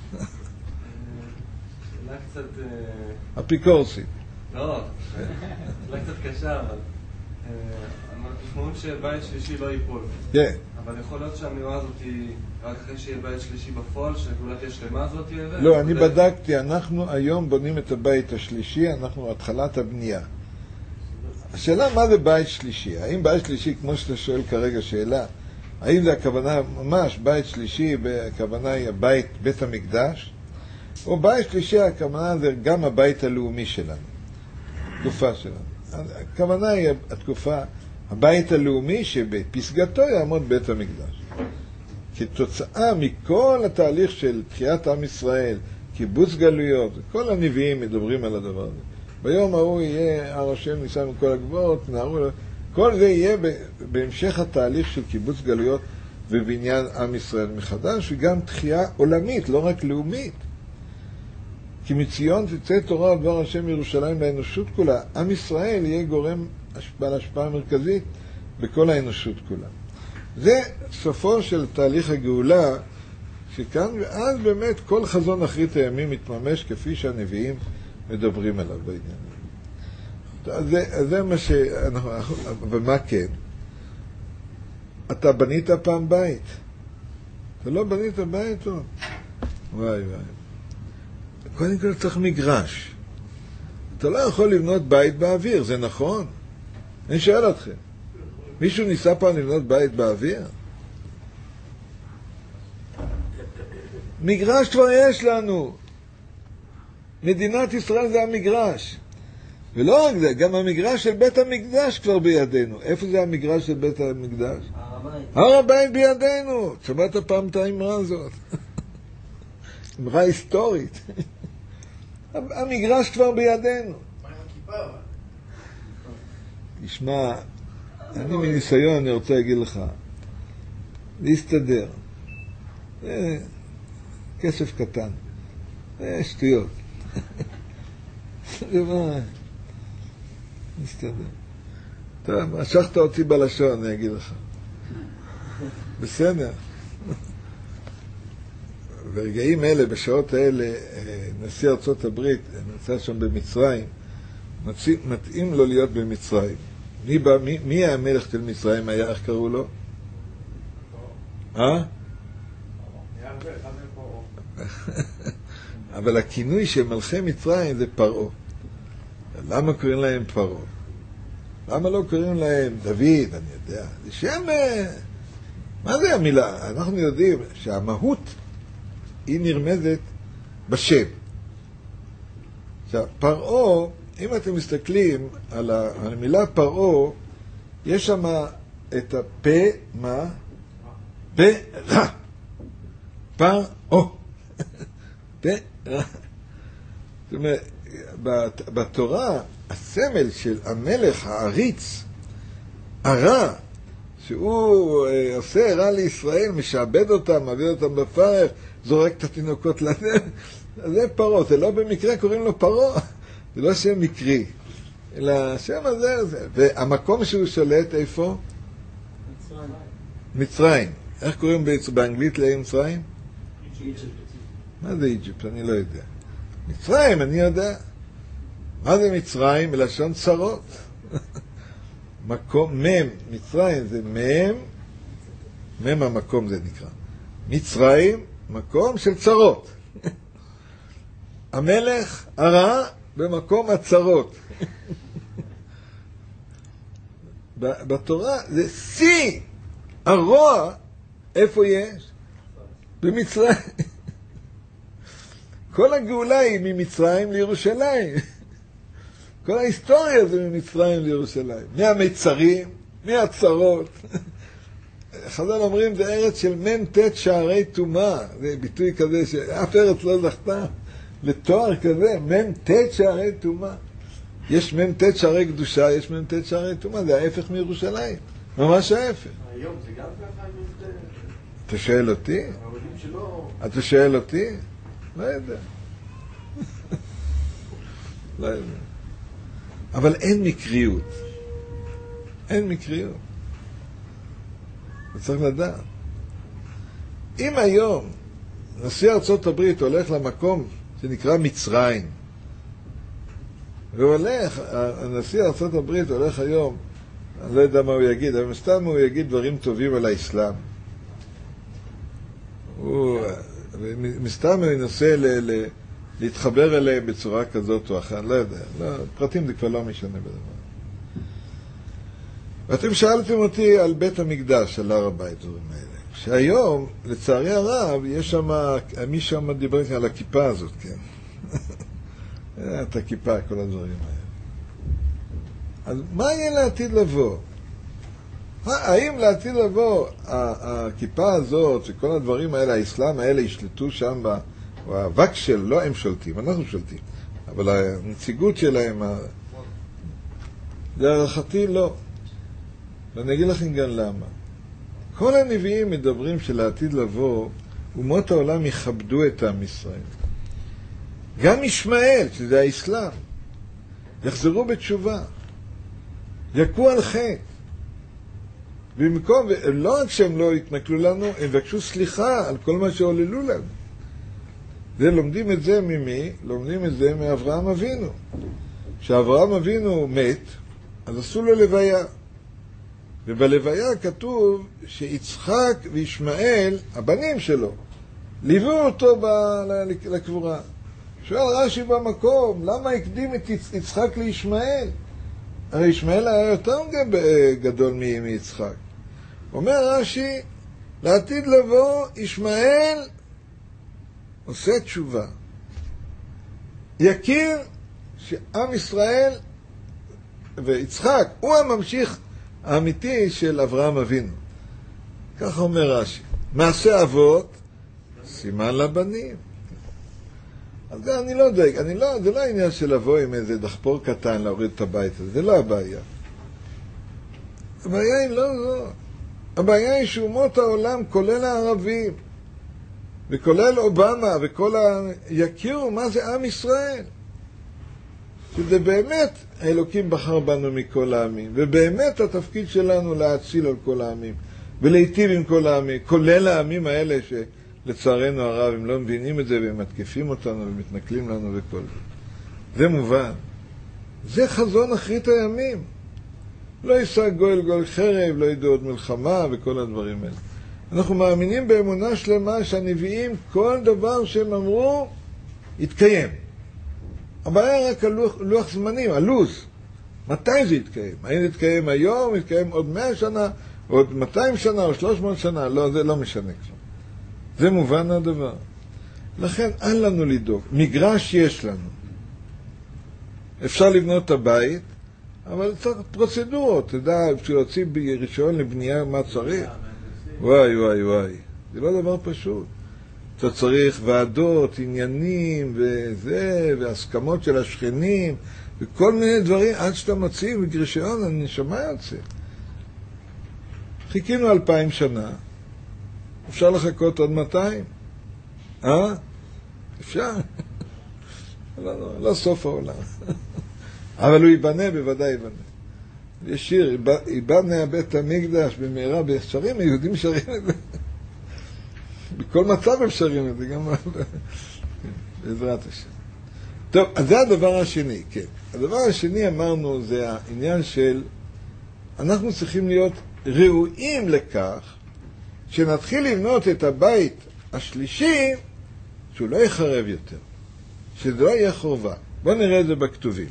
שאלה קצת... אפיקורסית. לא, שאלה קצת קשה, אבל... אנחנו אומרים שבית שלישי לא ייפול. כן. אבל יכול להיות שהאמירה הזאת היא רק אחרי שיהיה בית שלישי בפועל, שגאולה תהיה שלמה הזאת תהיה... לא, אני בדקתי, אנחנו היום בונים את הבית השלישי, אנחנו התחלת הבנייה. השאלה מה זה בית שלישי? האם בית שלישי, כמו שאתה שואל כרגע שאלה, האם זה הכוונה ממש בית שלישי, הכוונה היא בית המקדש? או בית שלישי, הכוונה זה גם הבית הלאומי שלנו, התקופה שלנו. הכוונה היא התקופה, הבית הלאומי שבפסגתו יעמוד בית המקדש. כתוצאה מכל התהליך של תחיית עם ישראל, קיבוץ גלויות, כל הנביאים מדברים על הדבר הזה. ביום ההוא יהיה הר השם נישא מכל הגבעות, כל זה יהיה בהמשך התהליך של קיבוץ גלויות ובניין עם ישראל מחדש, וגם תחייה עולמית, לא רק לאומית. כי מציון תצא תורה ודבר השם ירושלים לאנושות כולה. עם ישראל יהיה גורם בעל השפעה מרכזית בכל האנושות כולה. זה סופו של תהליך הגאולה, שכאן ואז באמת כל חזון אחרית הימים מתממש כפי שהנביאים מדברים עליו בעניין. זה מה שאנחנו, ומה כן? אתה בנית פעם בית. אתה לא בנית בית או? וואי. קודם כל צריך מגרש. אתה לא יכול לבנות בית באוויר, זה נכון? אני שואל אתכם. מישהו ניסה פעם לבנות בית באוויר? מגרש כבר יש לנו. מדינת ישראל זה המגרש. ולא רק זה, גם המגרש של בית המקדש כבר בידינו. איפה זה המגרש של בית המקדש? הר הבית בידינו. שמעת פעם את האמרה הזאת? אמרה היסטורית. המגרש כבר בידינו. מה עם הכיפה? תשמע, אני מניסיון, אני רוצה להגיד לך, להסתדר. כסף קטן. שטויות. זה מה... נסתדר. טוב, משכת אותי בלשון, אני אגיד לך. בסדר. ברגעים אלה, בשעות האלה, נשיא ארצות הברית, נמצא שם במצרים, מתאים לו להיות במצרים. מי המלך של מצרים היה? איך קראו לו? אבל הכינוי של מלכי מצרים זה פרעה. למה קוראים להם פרעה? למה לא קוראים להם דוד? אני יודע. זה שם... מה זה המילה? אנחנו יודעים שהמהות היא נרמזת בשם. עכשיו, פרעה, אם אתם מסתכלים על המילה פרעה, יש שם את הפה, מה? פרע. פרעה. פרע. זאת אומרת, בתורה, הסמל של המלך העריץ, הרע, שהוא עושה רע לישראל, משעבד אותם, מביא אותם בפרך, זורק את התינוקות לנר, זה פרעה. זה לא במקרה קוראים לו פרעה, זה לא שם מקרי, אלא השם הזה זה. והמקום שהוא שולט איפה? מצרים. מצרים. איך קוראים באנגלית למצרים? מה זה איג'יפט? אני לא יודע. מצרים, אני יודע. מה זה מצרים? בלשון צרות. מקום, מצרים זה המקום זה נקרא. מצרים, מקום של צרות. המלך הרע במקום הצרות. בתורה זה שיא הרוע, איפה יש? במצרים. כל הגאולה היא ממצרים לירושלים. כל ההיסטוריה זה ממצרים לירושלים. מהמצרים, מהצרות. חז"ל אומרים, זה ארץ של מ"ט שערי טומאה. זה ביטוי כזה שאף ארץ לא זכתה לתואר כזה, מ"ט שערי טומאה. יש מ"ט שערי קדושה, יש מ"ט שערי טומאה. זה ההפך מירושלים. ממש ההפך. היום זה גם ככה מ"ט? אתה שואל אותי? העולים שלו... אתה שואל אותי? לא יודע. לא יודע. אבל אין מקריות. אין מקריות. צריך לדעת. אם היום נשיא ארצות הברית הולך למקום שנקרא מצרים, והולך, נשיא ארצות הברית הולך היום, אני לא יודע מה הוא יגיד, אבל מסתם הוא יגיד דברים טובים על האסלאם. מסתם הוא ינסה להתחבר אליהם בצורה כזאת או אחרת, לא יודע, פרטים זה כבר לא משנה בדבר. ואתם שאלתם אותי על בית המקדש, על הר הבית, דברים האלה. שהיום, לצערי הרב, יש שם, מי שם דיבר איתי על הכיפה הזאת, כן. את הכיפה, כל הדברים האלה. אז מה יהיה לעתיד לבוא? האם לעתיד לבוא, הכיפה הזאת, שכל הדברים האלה, האסלאם האלה, ישלטו שם או האבק של, לא הם שולטים, אנחנו שולטים, אבל הנציגות שלהם, להערכתי לא. ואני אגיד לכם גם למה. כל הנביאים מדברים שלעתיד לבוא, אומות העולם יכבדו את עם ישראל. גם ישמעאל, שזה האסלאם, יחזרו בתשובה, יקו על חטא. במקום, לא רק שהם לא יתנכלו לנו, הם יבקשו סליחה על כל מה שעוללו לנו. לומדים את זה ממי? לומדים את זה מאברהם אבינו. כשאברהם אבינו מת, אז עשו לו לוויה. ובלוויה כתוב שיצחק וישמעאל, הבנים שלו, ליוו אותו לקבורה. שואל רש"י במקום, למה הקדים את יצחק לישמעאל? הרי ישמעאל היה יותר גדול מיצחק. אומר רש"י, לעתיד לבוא, ישמעאל עושה תשובה. יכיר שעם ישראל ויצחק הוא הממשיך האמיתי של אברהם אבינו. כך אומר רש"י. מעשה אבות, סימן לבנים. אז אני לא דייק, זה לא העניין של לבוא עם איזה דחפור קטן להוריד את הבית הזה, זה לא הבעיה. הבעיה היא לא זו. הבעיה היא שאומות העולם, כולל הערבים, וכולל אובמה, וכל יכירו מה זה עם ישראל. שזה באמת האלוקים בחר בנו מכל העמים, ובאמת התפקיד שלנו להציל על כל העמים, ולהיטיב עם כל העמים, כולל העמים האלה שלצערנו הרב, הם לא מבינים את זה, והם מתקיפים אותנו ומתנכלים לנו וכל זה. זה מובן. זה חזון אחרית הימים. לא יישא גואל גואל חרב, לא ידעו עוד מלחמה וכל הדברים האלה. אנחנו מאמינים באמונה שלמה שהנביאים, כל דבר שהם אמרו, יתקיים. הבעיה רק הלוח זמנים, הלו"ז. מתי זה יתקיים? האם זה יתקיים היום, יתקיים עוד 100 שנה, עוד 200 שנה או 300 שנה? לא, זה לא משנה כבר. זה מובן הדבר. לכן אין לנו לדאוג. מגרש יש לנו. אפשר לבנות את הבית, אבל צריך פרוצדורות. אתה יודע, בשביל להוציא רישיון לבנייה מה צריך? וואי, וואי, וואי. זה לא דבר פשוט. אתה צריך ועדות, עניינים וזה, והסכמות של השכנים, וכל מיני דברים, עד שאתה מוציא ברישיון, אני שומע יוצא. חיכינו 2000 שנה. אפשר לחכות עוד 200? אפשר? לא סוף העולם. אבל הוא ייבנה, בוודאי ייבנה. יש שיר, ייבנה בית המקדש במהרה, בשרים, היהודים שרים את זה. בכל מצב הם שרים את זה, גם בעזרת השם. טוב, אז זה הדבר השני, כן. הדבר השני אמרנו, זה העניין של, אנחנו צריכים להיות ראויים לכך, שנתחיל לבנות את הבית השלישי, שהוא לא יחרב יותר, שזה לא יהיה חורבה. בואו נראה את זה בכתובים.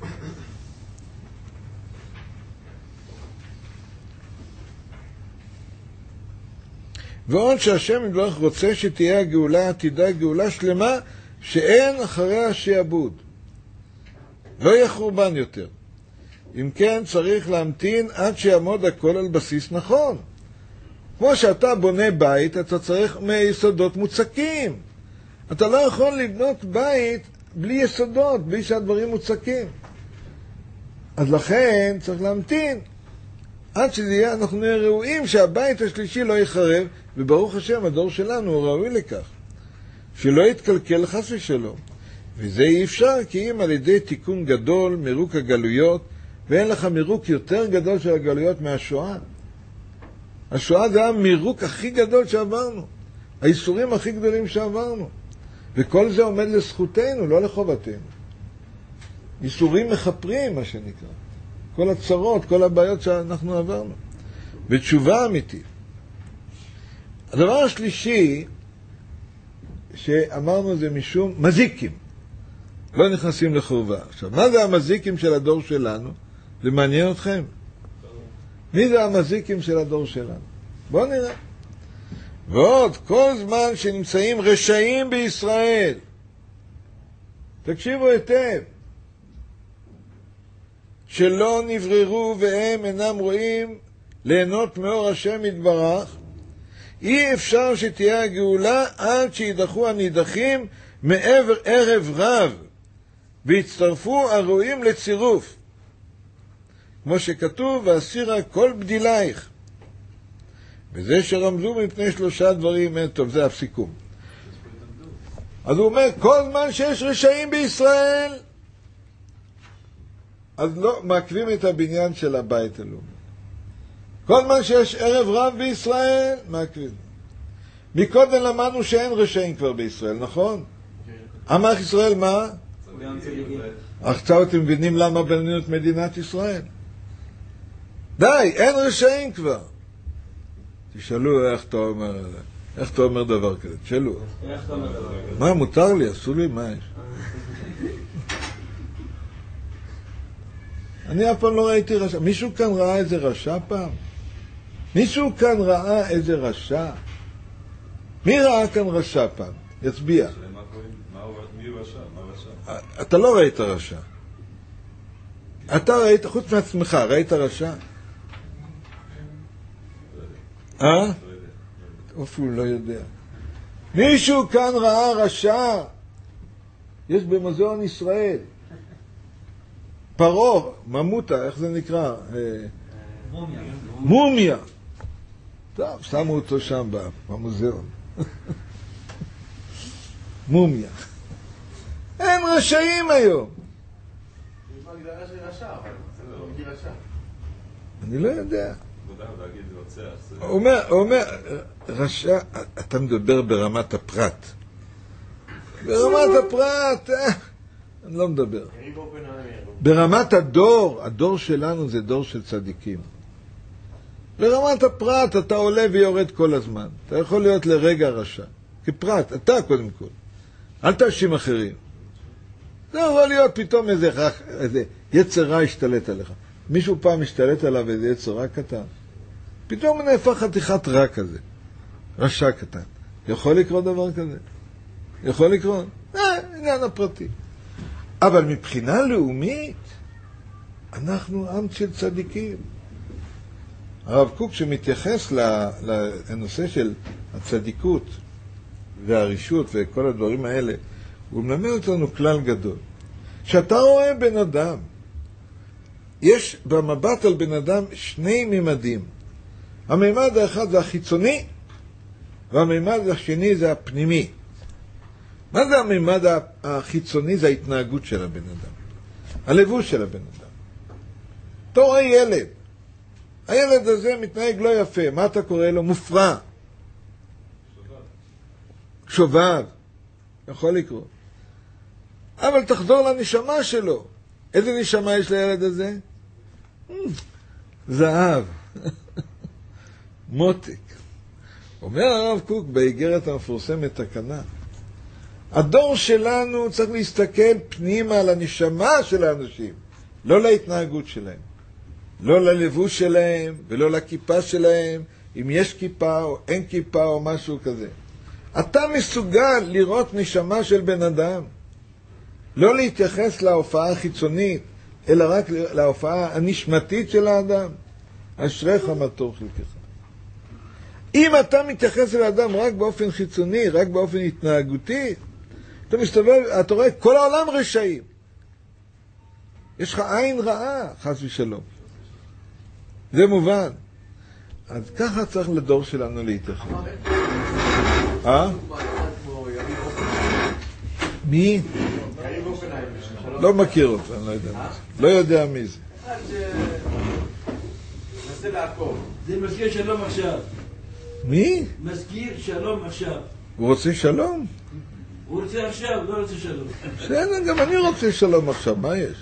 ועוד שהשם יתברך רוצה שתהיה הגאולה עתידה, גאולה שלמה שאין אחריה שעבוד. לא יהיה חורבן יותר. אם כן צריך להמתין עד שיעמוד הכל על בסיס נכון. כמו שאתה בונה בית, אתה צריך מיסודות מוצקים. אתה לא יכול לבנות בית בלי יסודות, בלי שהדברים מוצקים. אז לכן צריך להמתין. עד שזה יהיה, אנחנו נהיה ראויים שהבית השלישי לא יחרב, וברוך השם, הדור שלנו הוא ראוי לכך. שלא יתקלקל חס ושלום. וזה אי אפשר, כי אם על ידי תיקון גדול, מירוק הגלויות, ואין לך מירוק יותר גדול של הגלויות מהשואה. השואה זה המירוק הכי גדול שעברנו. האיסורים הכי גדולים שעברנו. וכל זה עומד לזכותנו, לא לחובתנו. איסורים מחפרים, מה שנקרא. כל הצרות, כל הבעיות שאנחנו עברנו. בתשובה אמיתית. הדבר השלישי שאמרנו זה משום מזיקים. לא נכנסים לחורבה. עכשיו, מה זה המזיקים של הדור שלנו? זה מעניין אתכם? מי זה המזיקים של הדור שלנו? בואו נראה. ועוד, כל זמן שנמצאים רשעים בישראל, תקשיבו היטב, שלא נבררו והם אינם רואים ליהנות מאור השם יתברך, אי אפשר שתהיה הגאולה עד שידחו הנידחים מעבר ערב רב, והצטרפו הראויים לצירוף. כמו שכתוב, והסירה כל בדילייך. וזה שרמזו מפני 3 דברים, טוב, זה הסיכום. אז הוא אומר, כל זמן שיש רשעים בישראל, אז לא מעכבים את הבניין של הבית הלאומי. כל זמן שיש ערב רב בישראל, מעכבים. מקודם למדנו שאין רשעים כבר בישראל, נכון? עמך ישראל מה? עכשיו אתם מבינים למה בנינו את מדינת ישראל? די, אין רשעים כבר. תשאלו איך אתה אומר דבר כזה, תשאלו. מה, מותר לי, עשו לי, מה יש? אני אף פעם לא ראיתי רשע. מישהו כאן ראה איזה רשע פעם? מישהו כאן ראה איזה רשע? מי ראה כאן רשע פעם? יצביע. מי רשע? מה רשע? אתה לא ראית רשע. אתה ראית, חוץ מעצמך, ראית רשע? אפילו לא יודע. מישהו כאן ראה רשע? יש במוזיאון ישראל. פרעה, ממותה, איך זה נקרא? מומיה. טוב, שמו אותו שם במוזיאון. מומיה. אין רשעים היום. יש מגדרה של רשע, אבל זה לא מכיר רשע. אני לא יודע. להגיד רוצח. הוא אומר, רשע, אתה מדבר ברמת הפרט. ברמת הפרט, אני לא מדבר. ברמת הדור שלנו זה דור של צדיקים. ברמת הפרט אתה עולה ויורד כל הזמן. אתה יכול להיות לרגע רשע. כפרט, אתה קודם כל. אל תאשים אחרים. זה יכול להיות פתאום איזה יצר רע השתלט עליך. מישהו פעם השתלט עליו איזה יצר רע קטן. פתאום נהפך חתיכת רע כזה. רשע קטן. יכול לקרות דבר כזה? יכול לקרות? עניין הפרטי. אבל מבחינה לאומית, אנחנו עם של צדיקים. הרב קוק שמתייחס לנושא של הצדיקות והרישות וכל הדברים האלה, הוא מלמד אותנו כלל גדול. כשאתה רואה בן אדם, יש במבט על בן אדם שני ממדים. הממד האחד זה החיצוני, והממד השני זה הפנימי. מה זה הממד החיצוני? זה ההתנהגות של הבן אדם. הלבוש של הבן אדם. אתה רואה ילד. הילד הזה מתנהג לא יפה. מה אתה קורא לו? מופרע. שובב. יכול לקרות. אבל תחזור לנשמה שלו. איזה נשמה יש לילד הזה? זהב. מותק. אומר הרב קוק באיגרת המפורסמת תקנה, הדור שלנו צריך להסתכל פנימה על הנשמה של האנשים, לא להתנהגות שלהם, לא ללבוש שלהם ולא לכיפה שלהם, אם יש כיפה או אין כיפה או משהו כזה. אתה מסוגל לראות נשמה של בן אדם, לא להתייחס להופעה החיצונית, אלא רק להופעה הנשמתית של האדם. אשריך מה טוב חלקך. אם אתה מתייחס אל האדם רק באופן חיצוני, רק באופן התנהגותי, אתה מסתובב, אתה רואה כל העולם רשעים. יש לך עין רעה, חס ושלום. זה מובן. אז ככה צריך לדור שלנו להתייחס. מי? לא מכיר אותו, אני לא יודע מי זה. לא יודע מי זה. נסה לעקוב. זה מזכיר שלום עכשיו. מי? מזכיר שלום עכשיו. הוא רוצה שלום? הוא רוצה עכשיו, לא רוצה שלום. בסדר, גם אני רוצה שלום עכשיו, מה יש?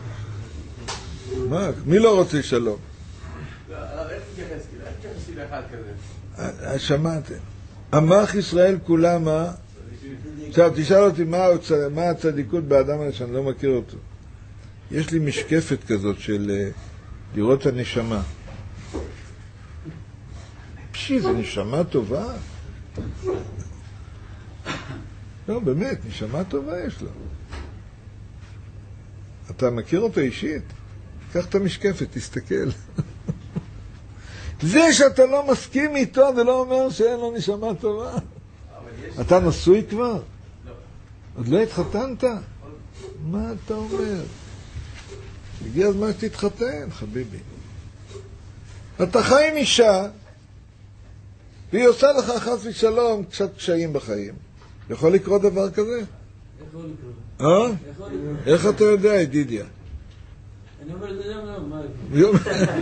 מה? מי לא רוצה שלום? איך תתייחסי לאחד כזה? שמעתם. עמך ישראל כולה מה? עכשיו תשאל אותי מה הצדיקות באדם הזה שאני לא מכיר אותו. יש לי משקפת כזאת של לראות הנשמה. זה נשמה טובה. לא, באמת, נשמה טובה יש לו. אתה מכיר אותו אישית? קח את המשקפת, תסתכל. זה שאתה לא מסכים איתו, זה לא אומר שאין לו נשמה טובה. אתה נשוי כבר? לא. עוד לא התחתנת? מה אתה אומר? הגיע הזמן שתתחתן, חביבי. אתה חי עם אישה, והיא עושה לך חס ושלום קצת קשיים בחיים. יכול לקרות דבר כזה? יכול לקרות. יכול לקרות. איך אתה יודע, ידידיה? אני אומר את זה יום, מה יום.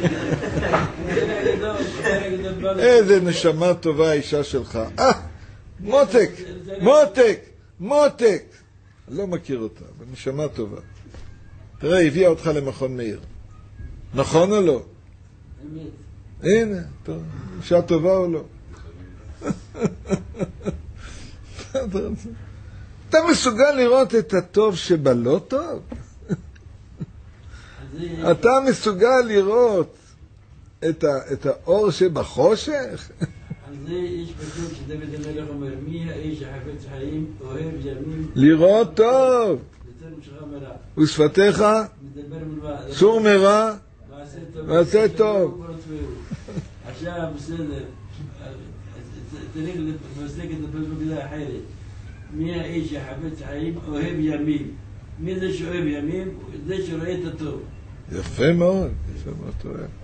יכול? איזה נשמה טובה האישה שלך. מותק, מותק, מותק. אני לא מכיר אותה, אבל נשמה טובה. תראה, הביאה אותך למכון מאיר. נכון או לא? אמת. הנה, טוב. אישה טובה או לא? אתה מסוגל לראות את הטוב שבלא טוב? אתה מסוגל לראות את האור שבחושך? על זה יש פסוק שדוד המלך אומר, מי האיש החפץ חיים, אוהב ימים, לראות טוב, יצא משך מרע, ושפתיך מדבר מלבד, סור מרע, ועשה טוב. עכשיו בסדר, צריך לפסק את הפסוק הזה אחרת. מי האיש החפץ חיים, אוהב ימים. מי זה שאוהב ימים? זה שרואה את הטוב. יפה מאוד, יפה מאוד, אתה רואה.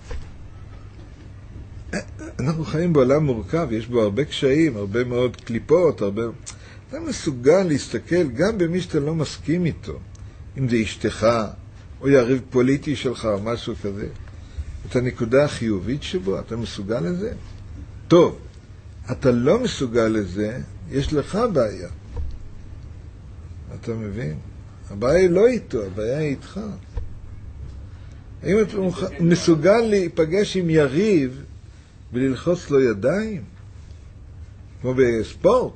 אנחנו חיים בעולם מורכב, יש בו הרבה קשיים, הרבה מאוד קליפות, הרבה... אתה מסוגל להסתכל גם במי שאתה לא מסכים איתו, אם זה אשתך, או יריב פוליטי שלך, או משהו כזה. את הנקודה החיובית שבו, אתה מסוגל לזה? טוב, אתה לא מסוגל לזה, יש לך בעיה. אתה מבין? הבעיה היא לא איתו, הבעיה היא איתך. האם אתה מסוגל להיפגש עם יריב וללחוץ לו ידיים? כמו בספורט,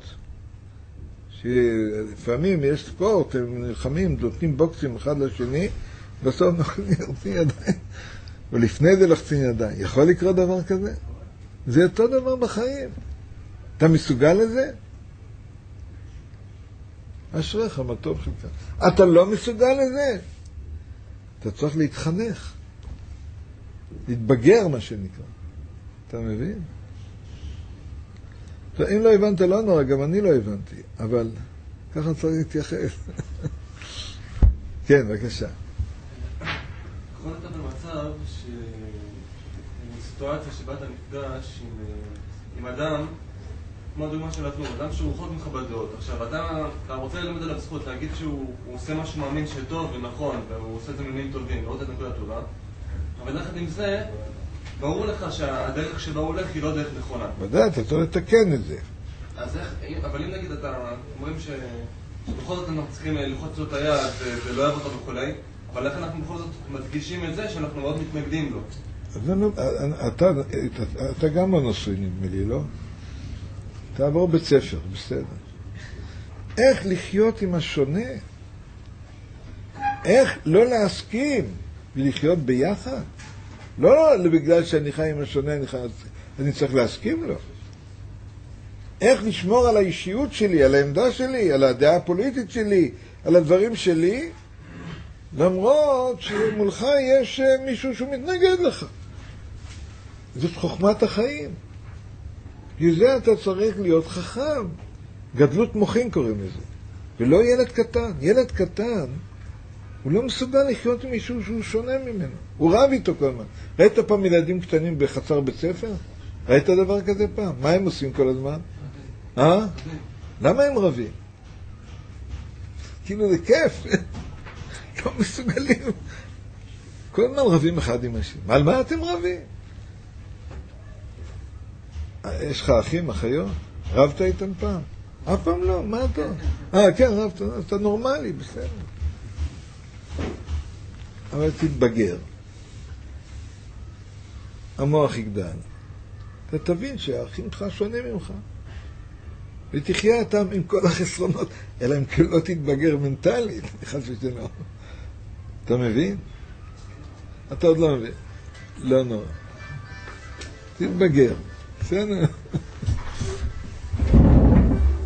שלפעמים יש ספורט, הם נלחמים, נותנים בוקסים אחד לשני, בסוף נלחצים ידיים, ולפני זה לחצים ידיים. יכול לקרות דבר כזה? זה אותו דבר בחיים. אתה מסוגל לזה? אשריך, מה טוב שלך. אתה לא מסוגל לזה. אתה צריך להתחנך. להתבגר, מה שנקרא. אתה מבין? אם לא הבנת, לא נורא, גם אני לא הבנתי. אבל ככה צריך להתייחס. כן, בבקשה. יכול להיות במצב סיטואציה שבה אתה נפגש עם אדם, כמו הדוגמה של עצמו, אדם שהוא רחוק ממך בדעות. עכשיו, אתה רוצה ללמד עליו זכות, להגיד שהוא עושה משהו מאמין שטוב ונכון, והוא עושה את זה ממינים טובים, לראות את נקודה טובה. אבל יחד עם זה, ברור לך שהדרך שבה הוא הולך היא לא דרך נכונה. ודאי, אתה צריך לתקן את זה. אז איך, אבל אם נגיד אתה, אומרים שבכל זאת אנחנו צריכים ללחוץ לו את היד ולא אוהב אותו וכולי, אבל איך אנחנו בכל זאת מדגישים את זה שאנחנו מאוד מתנגדים לו? אתה גם לא נשוי, נדמה לי, לא? תעבור בית ספר, בסדר. איך לחיות עם השונה? איך לא להסכים ולחיות ביחד? לא בגלל שאני חי עם השונה, אני צריך להסכים לו. איך לשמור על האישיות שלי, על העמדה שלי, על הדעה הפוליטית שלי, על הדברים שלי, למרות שמולך יש מישהו שהוא מתנגד לך. זאת חוכמת החיים. לזה אתה צריך להיות חכם. גדלות מוחין קוראים לזה. ולא ילד קטן. ילד קטן, הוא לא מסוגל לחיות עם מישהו שהוא שונה ממנו. הוא רב איתו כל הזמן. ראית פעם ילדים קטנים בחצר בית ספר? ראית דבר כזה פעם? מה הם עושים כל הזמן? למה הם רבים? כאילו זה כיף. לא מסוגלים. כל הזמן רבים אחד עם השני. על מה אתם רבים? יש לך אחים, אחיות? רבת איתם פעם? אף פעם לא, מה אתה? כן, רבת, אתה נורמלי, בסדר. אבל תתבגר. המוח יגדל. אתה תבין שהאחים שלך שונים ממך. ותחיה אותם עם כל החסרונות, אלא אם לא תתבגר מנטלית, אחד שתנור. אתה מבין? אתה עוד לא מבין. לא נורא. תתבגר. בסדר?